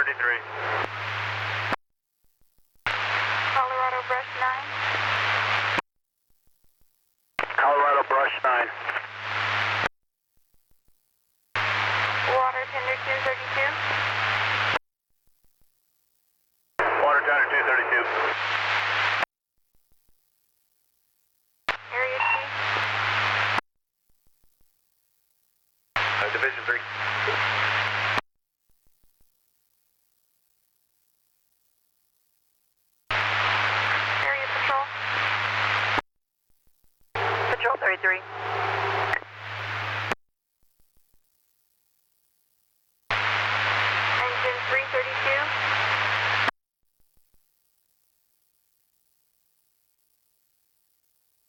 33. Colorado Brush 9. Colorado Brush 9. Water Tender 232. Water Tender 232. Area Chief. Division 3. Area Patrol. Patrol 33.